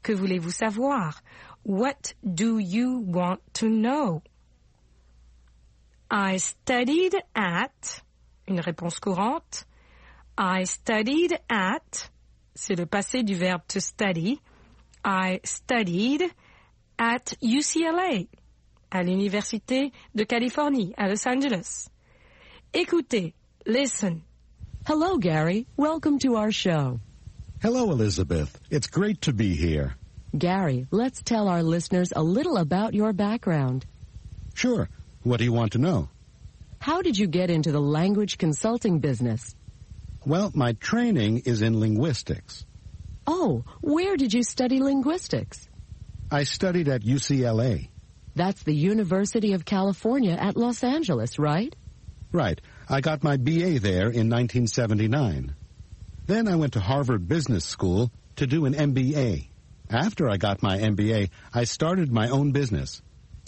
Que voulez-vous savoir? What do you want to know? I studied at, une réponse courante. I studied at, c'est le passé du verbe to study. I studied at UCLA, à l'Université de Californie, à Los Angeles. Écoutez, listen. Hello, Gary. Welcome to our show. Hello, Elizabeth. It's great to be here. Gary, let's tell our listeners a little about your background. Sure. What do you want to know? How did you get into the language consulting business? Well, my training is in linguistics. Oh, where did you study linguistics? I studied at UCLA. That's the University of California at Los Angeles, right? Right. I got my BA there in 1979. Then I went to Harvard Business School to do an MBA. After I got my MBA, I started my own business.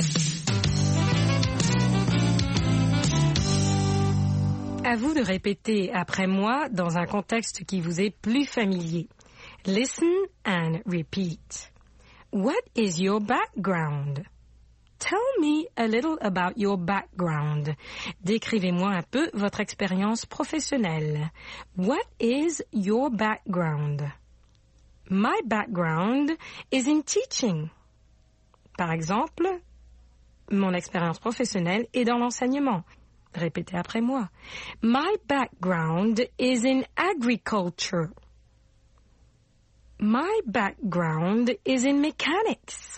À vous de répéter après moi dans un contexte qui vous est plus familier. Listen and repeat. What is your background? Tell me a little about your background. Décrivez-moi un peu votre expérience professionnelle. What is your background? My background is in teaching. Par exemple, mon expérience professionnelle est dans l'enseignement. Répétez après moi. My background is in agriculture. My background is in mechanics.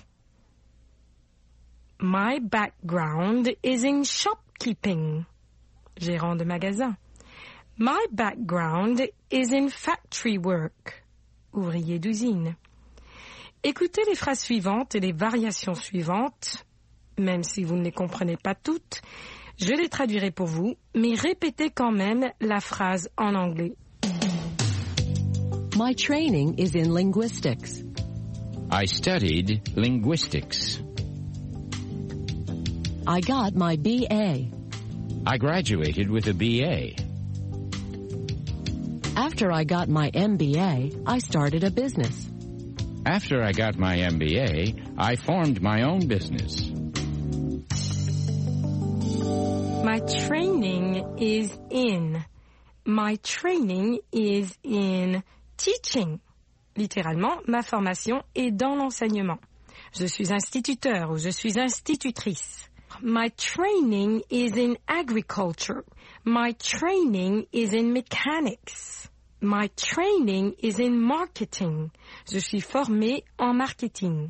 My background is in shopkeeping. Gérant de magasin. My background is in factory work. Ouvrier d'usine. Écoutez les phrases suivantes et les variations suivantes, même si vous ne les comprenez pas toutes. Je les traduirai pour vous, mais répétez quand même la phrase en anglais. My training is in linguistics. I studied linguistics. I got my BA. I graduated with a BA. After I got my MBA, I started a business. After I got my MBA, I formed my own business. My training is in. My training is in teaching. Littéralement, ma formation est dans l'enseignement. Je suis instituteur ou je suis institutrice. My training is in agriculture. My training is in mechanics. My training is in marketing. Je suis formée en marketing.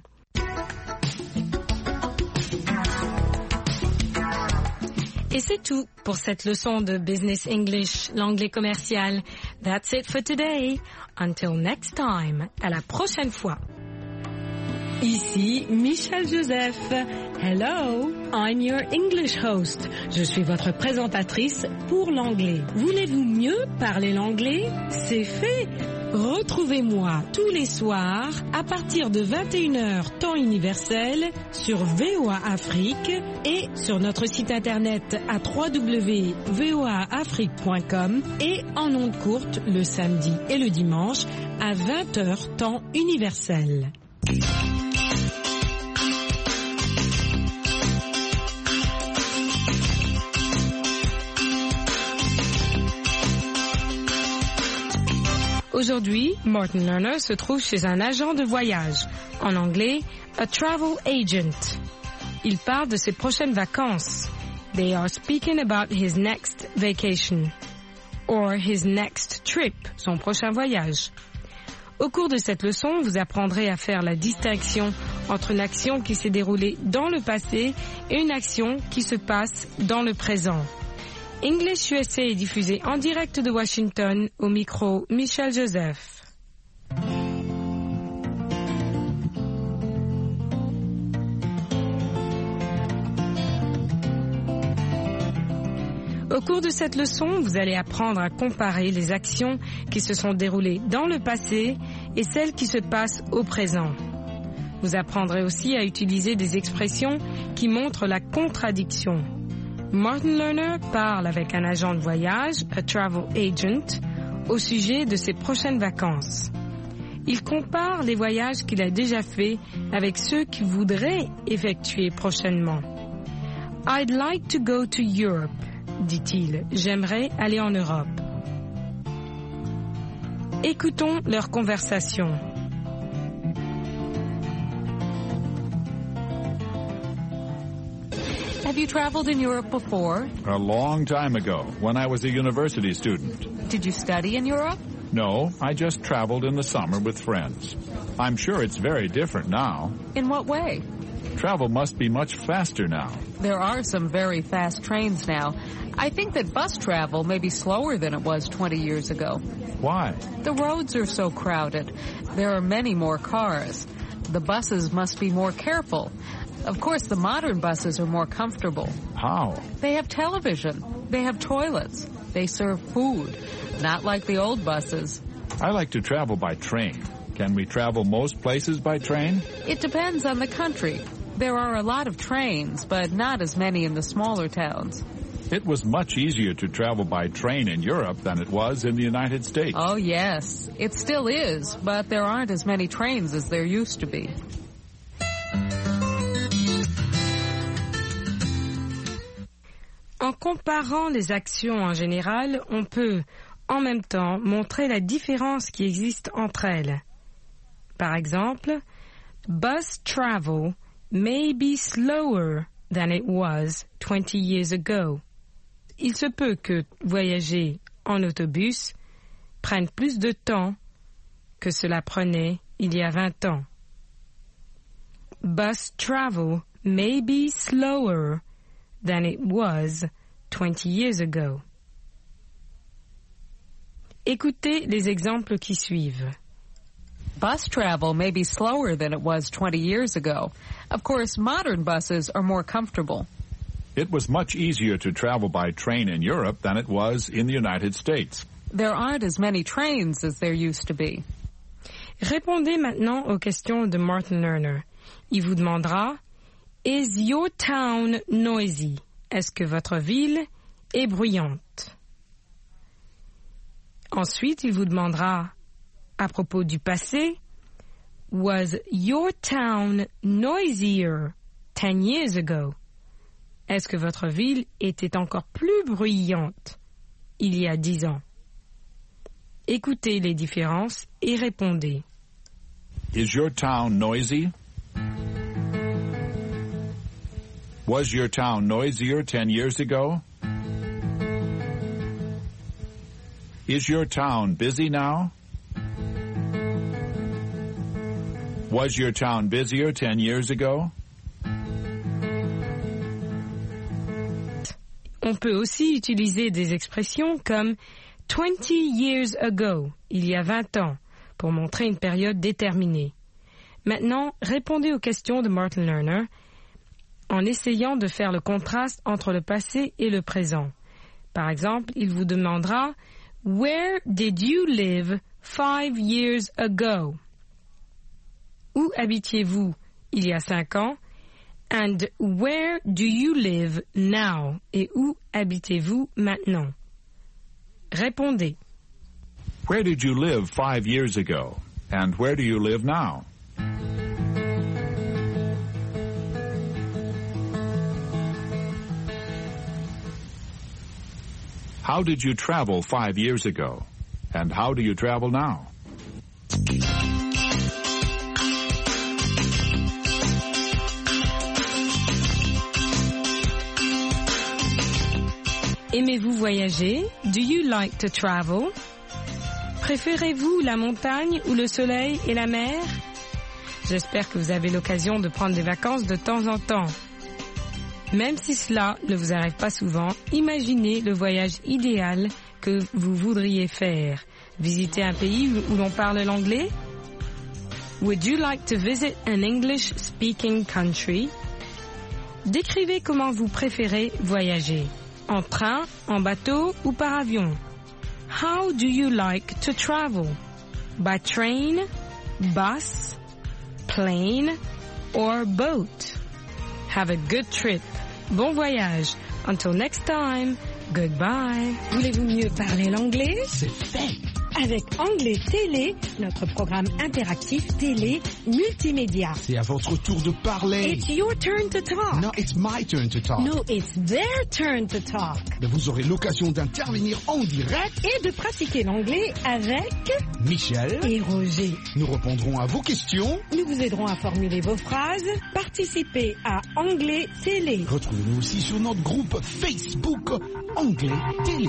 Et c'est tout pour cette leçon de Business English, l'anglais commercial. That's it for today. Until next time. À la prochaine fois. Ici Michel Joseph. Hello, I'm your English host. Je suis votre présentatrice pour l'anglais. Voulez-vous mieux parler l'anglais? C'est fait. Retrouvez-moi tous les soirs à partir de 21h temps universel sur VOA Afrique et sur notre site internet à www.voaafrique.com et en ondes courtes le samedi et le dimanche à 20h temps universel. Aujourd'hui, Martin Lerner se trouve chez un agent de voyage, en anglais, a travel agent. Il parle de ses prochaines vacances. They are speaking about his next vacation. Or his next trip, son prochain voyage. Au cours de cette leçon, vous apprendrez à faire la distinction entre une action qui s'est déroulée dans le passé et une action qui se passe dans le présent. English USA est diffusé en direct de Washington, au micro Michel Joseph. Au cours de cette leçon, vous allez apprendre à comparer les actions qui se sont déroulées dans le passé et celles qui se passent au présent. Vous apprendrez aussi à utiliser des expressions qui montrent la contradiction. Martin Lerner parle avec un agent de voyage, a travel agent, au sujet de ses prochaines vacances. Il compare les voyages qu'il a déjà faits avec ceux qu'il voudrait effectuer prochainement. I'd like to go to Europe, dit-il. J'aimerais aller en Europe. Écoutons leur conversation. Have you traveled in Europe before? A long time ago, when I was a university student. Did you study in Europe? No, I just traveled in the summer with friends. I'm sure it's very different now. In what way? Travel must be much faster now. There are some very fast trains now. I think that bus travel may be slower than it was 20 years ago. Why? The roads are so crowded. There are many more cars. The buses must be more careful. Of course, the modern buses are more comfortable. How? They have television. They have toilets. They serve food. Not like the old buses. I like to travel by train. Can we travel most places by train? It depends on the country. There are a lot of trains, but not as many in the smaller towns. It was much easier to travel by train in Europe than it was in the United States. Oh, yes. It still is, but there aren't as many trains as there used to be. En comparant les actions en général, on peut, en même temps, montrer la différence qui existe entre elles. Par exemple, bus travel may be slower than it was 20 years ago. Il se peut que voyager en autobus prenne plus de temps que cela prenait il y a 20 ans. Bus travel may be slower than it was 20 years ago. Écoutez les exemples qui suivent. Bus travel may be slower than it was 20 years ago. Of course, modern buses are more comfortable. It was much easier to travel by train in Europe than it was in the United States. There aren't as many trains as there used to be. Répondez maintenant aux questions de Martin Lerner. Il vous demandera « Is your town noisy? » Est-ce que votre ville est bruyante? Ensuite, il vous demandera à propos du passé « Was your town noisier 10 years ago? » Est-ce que votre ville était encore plus bruyante il y a 10 ans? Écoutez les différences et répondez. Is your town noisy? Was your town noisier 10 years ago? Is your town busy now? Was your town busier 10 years ago? On peut aussi utiliser des expressions comme 20 years ago, il y a 20 ans, pour montrer une période déterminée. Maintenant, répondez aux questions de Martin Lerner en essayant de faire le contraste entre le passé et le présent. Par exemple, il vous demandera « Where did you live 5 years ago? » Où habitiez-vous il y a 5 ans? And where do you live now? Et où habitez-vous maintenant? Répondez. Where did you live 5 years ago? And where do you live now? How did you travel 5 years ago? And how do you travel now? Aimez-vous voyager? Do you like to travel? Préférez-vous la montagne ou le soleil et la mer? J'espère que vous avez l'occasion de prendre des vacances de temps en temps. Même si cela ne vous arrive pas souvent, imaginez le voyage idéal que vous voudriez faire. Visiter un pays où l'on parle l'anglais? Would you like to visit an English-speaking country? Décrivez comment vous préférez voyager. En train, en bateau ou par avion? How do you like to travel? By train, bus, plane or boat? Have a good trip. Bon voyage. Until next time, goodbye. Voulez-vous mieux parler l'anglais? C'est fait. avec Anglais Télé, notre programme interactif télé multimédia. C'est à votre tour de parler. It's your turn to talk. No, it's my turn to talk. No, it's their turn to talk. Mais vous aurez l'occasion d'intervenir en direct Et de pratiquer l'anglais avec Michel et Roger. Nous répondrons à vos questions. Nous vous aiderons à formuler vos phrases. Participez à Anglais Télé. Retrouvez-nous aussi sur notre groupe Facebook Anglais Télé.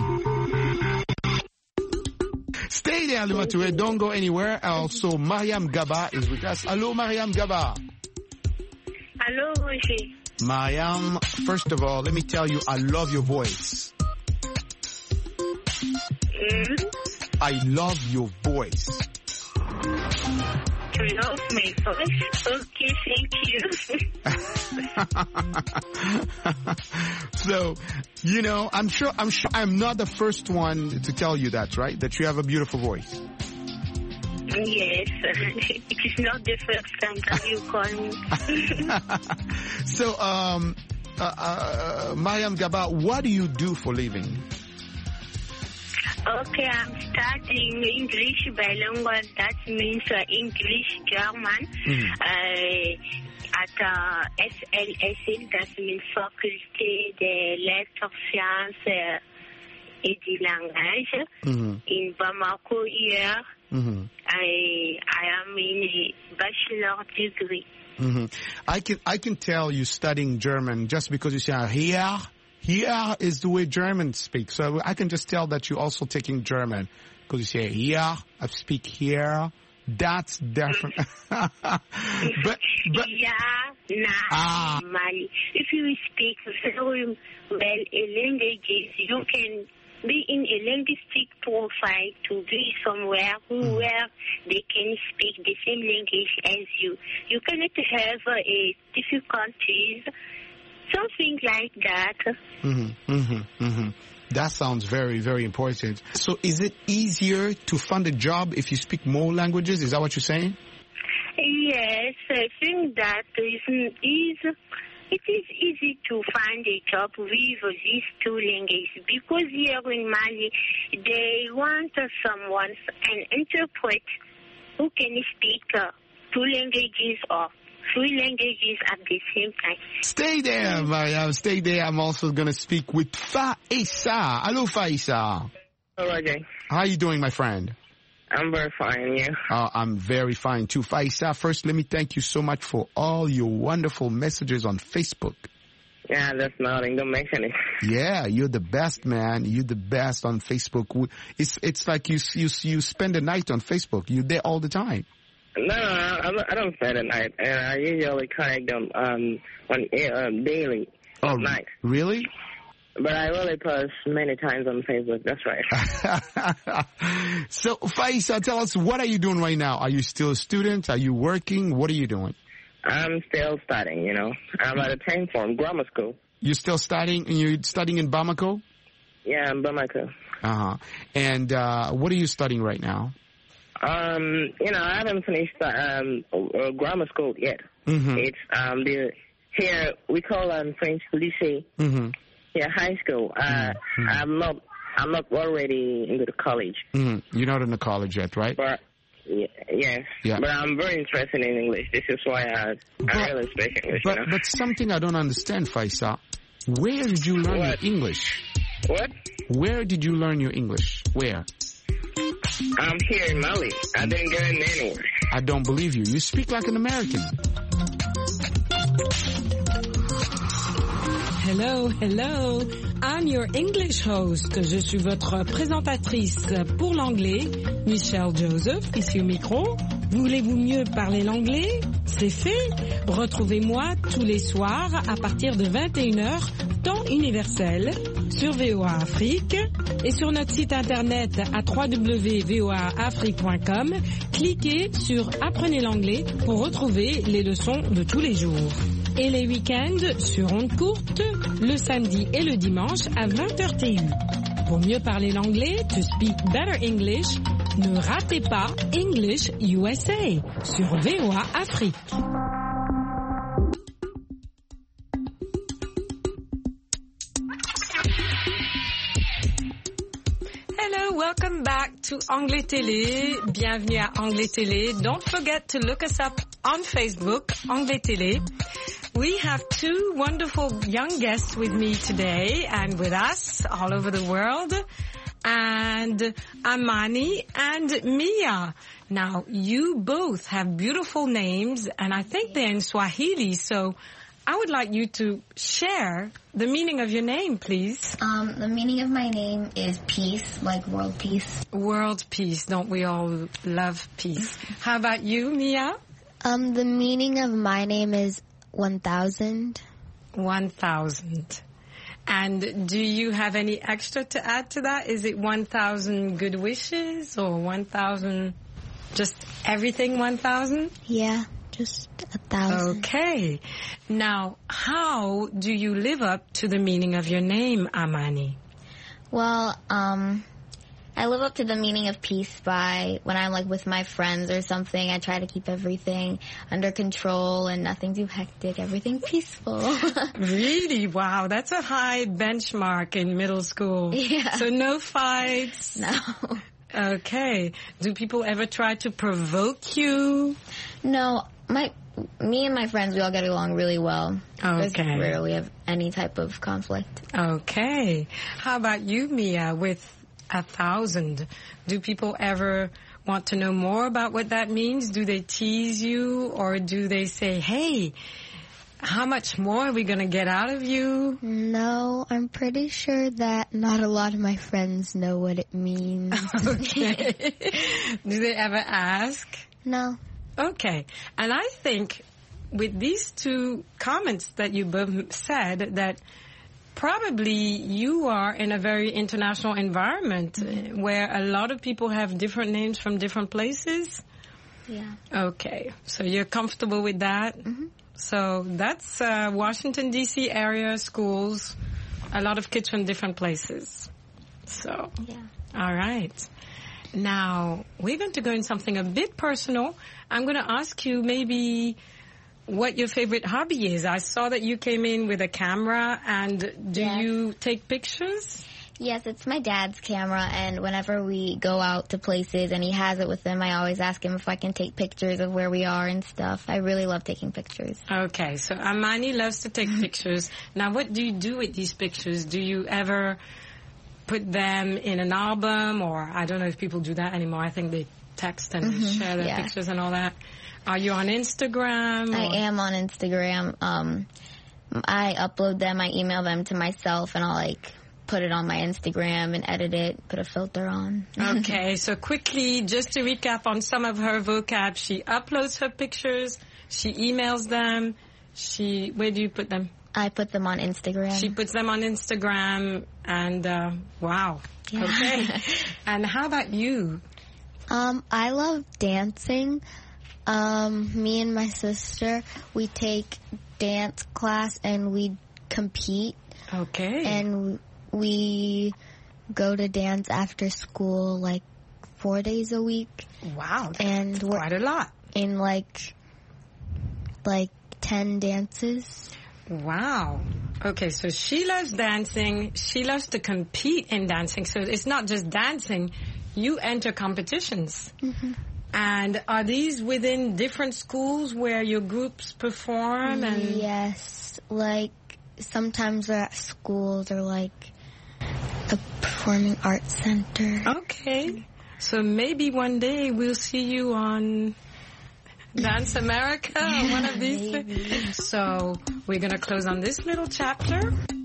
Stay there, Lumature. Don't go anywhere. Also, Mariam Gaba is with us. Hello, Mariam Gaba. Hello, Roger. Mariam, first of all, let me tell you, I love your voice. I love your voice. You love my voice? Okay, thank you. So, you know, I'm sure I'm not the first one to tell you that, right? That you have a beautiful voice. Yes, it is not the first time that you call me. So, Mariam Gaba, what do you do for living? Okay, I'm studying English bilingual. That means English, German. At FLSL, that means Faculté des Lettres, Sciences et du Langage. In Bamako here. I am in a bachelor degree. I can tell you studying German just because you say here. Here is the way Germans speak. So I can just tell that you're also taking German. Because you say here, I speak here. That's different. but Mali. If you speak very well a language, you can be in a linguistic profile to be somewhere where they can speak the same language as you. You cannot have difficulties. Something like that. That sounds very, very important. So is it easier to find a job if you speak more languages? Is that what you're saying? Yes, I think that it is easy to find a job with these two languages because here in Mali, they want someone, an interpreter who can speak two languages or three languages at the same time. Stay there, Mariam. Stay there. I'm also going to speak with Faisa. Hello, Faisa. Hello, Jay. How are you doing, my friend? I'm very fine, yeah. I'm very fine, too. Faisa, first, let me thank you so much for all your wonderful messages on Facebook. Yeah, that's nothing. Don't mention it. Yeah, you're the best, man. You're the best on Facebook. It's like you spend the night on Facebook. You're there all the time. No, I don't spend the night. And I usually connect them on daily at night. Really? But I really post many times on Facebook. That's right. So, Faisa, tell us, what are you doing right now? Are you still a student? Are you working? What are you doing? I'm still studying, you know. I'm at a 10th form grammar school. You're still studying? And you're studying in Bamako? Yeah, in Bamako. Uh-huh. And what are you studying right now? You know, I haven't finished grammar school yet. It's here we call French lycée. Yeah, high school. I'm not already into the college. You're not in the college yet, right? But yes. Yeah. But I'm very interested in English. This is why I really speak English. But something I don't understand, Faisa. Where did you learn your English? What? Where did you learn your English? Where? I'm here in Mali. I didn't get in anywhere. I don't believe you. You speak like an American. Hello, hello. I'm your English host. Je suis votre présentatrice pour l'anglais, Michelle Joseph, ici au micro. Voulez-vous mieux parler l'anglais? C'est fait. Retrouvez-moi tous les soirs à partir de 21h, temps universel, sur VOA Afrique et sur notre site internet à www.voaafrique.com. Cliquez sur Apprenez l'anglais pour retrouver les leçons de tous les jours. Et les week-ends sur ondes courtes, le samedi et le dimanche à 20h TU. Pour mieux parler l'anglais, to speak better English, ne ratez pas English USA sur VOA Afrique. Hello, welcome welcome back to Anglais Télé. Bienvenue à Anglais Télé. Don't forget to look us up on Facebook, Anglais Télé. We have two wonderful young guests with me today and with us all over the world, and Amani and Mia. Now, you both have beautiful names, and I think they're in Swahili, so I would like you to share the meaning of your name, please. The meaning of my name is peace, like world peace. World peace. Don't we all love peace? How about you, Mia? The meaning of my name is 1,000. 1,000. And do you have any extra to add to that? Is it 1,000 good wishes or 1,000, just everything 1,000? Yeah, just 1,000. Okay. Now, how do you live up to the meaning of your name, Amani? Well, I live up to the meaning of peace by when I'm like with my friends or something, I try to keep everything under control and nothing too hectic, everything peaceful. Really? Wow, that's a high benchmark in middle school. Yeah. So no fights? No. Okay. Do people ever try to provoke you? No, me and my friends, we all get along really well. Okay. We rarely have any type of conflict. Okay. How about you, Mia, with 1,000? Do people ever want to know more about what that means? Do they tease you, or do they say, hey, how much more are we going to get out of you? No, I'm pretty sure that not a lot of my friends know what it means. Okay. Do they ever ask? No. Okay. And I think with these two comments that you both said, that probably you are in a very international environment where a lot of people have different names from different places. Yeah. Okay. So you're comfortable with that? Mm-hmm. So that's Washington, D.C. area schools, a lot of kids from different places. So, yeah. All right. Now, we're going to go in something a bit personal. I'm going to ask you maybe what your favorite hobby is. I saw that you came in with a camera, and do you take pictures? Yes, it's my dad's camera, and whenever we go out to places and he has it with him, I always ask him if I can take pictures of where we are and stuff. I really love taking pictures. Okay, so Amani loves to take pictures. Now, what do you do with these pictures? Do you ever put them in an album, or I don't know if people do that anymore. I think they text and share their pictures and all that. Are you on Instagram? I am on Instagram. I upload them, I email them to myself, and I'll put it on my Instagram and edit it, put a filter on. Okay, so quickly, just to recap on some of her vocab, she uploads her pictures, she emails them, where do you put them? I put them on Instagram. She puts them on Instagram, and wow. Yeah. Okay. And how about you? I love dancing. Me and my sister, we take dance class and we compete. Okay. And we go to dance after school 4 days a week. Wow. And we're quite a lot. In 10 dances. Wow. Okay, so she loves dancing. She loves to compete in dancing. So it's not just dancing. You enter competitions. Mm-hmm. And are these within different schools where your groups perform? And yes. Sometimes they're at schools or a performing arts center. Okay. So maybe one day we'll see you on Dance America or one of these things. So we're going to close on this little chapter.